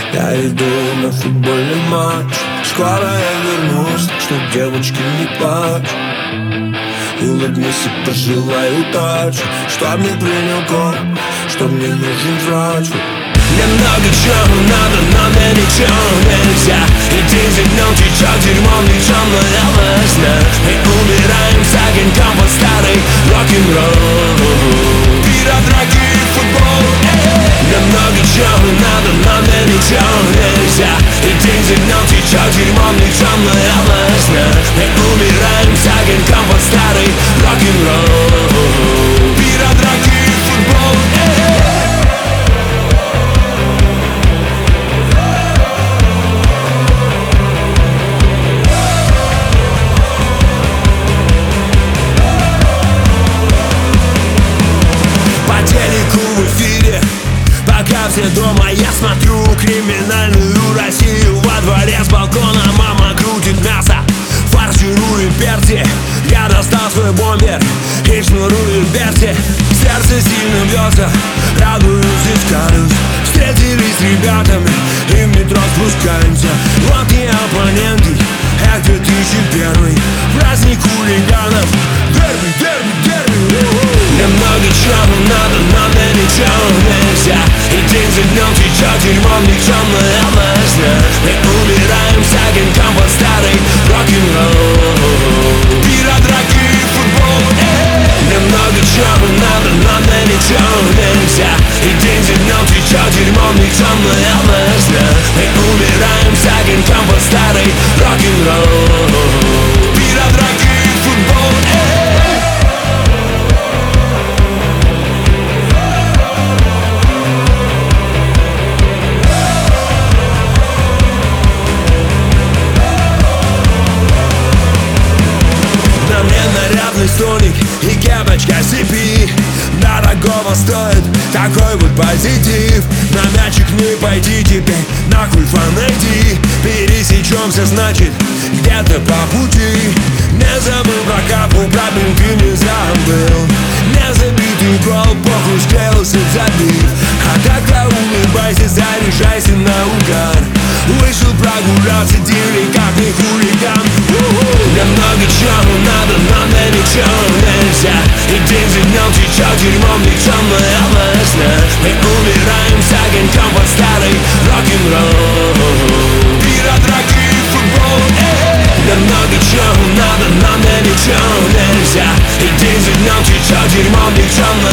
Я иду на футбольный матч, скоро я вернусь, так что, девочки, не плачь. Улыбнись и пожелай удачи, чтоб не принял гол, чтоб мне нужен врач. Мне много чего надо, но мне ничего нельзя. И день за днем течет дерьмом, никчемная весна. Мы умираем с огоньком под старый рок-н-ролл. Пират, драки и футбол. Мне много чего надо, но мне ничего нельзя. И день за днем течет дерьмом, никчемная весна. Мы умираем с огоньком под старый рок-н-ролл. Пират, драки и футбол. Пока все дома, я смотрю криминальную Россию. Во дворе с балкона мама крутит мясо, фарширует перцы. Я достал свой бомбер и шнурую берцы. Сердце сильно бьется, радуюсь и скалюсь. Встретились с ребятами и в метро спускаемся. Вот и оппоненты, это 2001. Праздник хулиганов, дерби, дерби, дерби. Мне много чего надо, но мне ничего нельзя. И день за днем течет дерьмом, никчемная весна. Мы умираем с огоньком под старый рок-н-ролл. Пират, драки и футбол. Мне много чего надо, но мне ничего нельзя. И день за днем течет дерьмом, никчемная весна. Мы умираем с огоньком под старый рок-н-ролл. Пират, драки и футбол. Столик и кепочка CP дорогого стоит такой вот позитив. На мячик не пойди теперь, нахуй фанати. Пересечемся, значит, где-то по пути. Не забыл про капу, про бинты не забыл. Не забитый гол, похуй, склеился, забив. А тогда улыбайся, заряжайся на угар. Вышел прогуляться, деликатный хулиган. Мне много чего надо, но мне ничего нельзя. И день за днем течет дерьмом, никчемная весна. Мы умираем с огоньком под старый рок-н-ролл. Пират, драки и футбол. Мне много чего надо, но мне ничего нельзя. И день за днем течет дерьмом, никчемная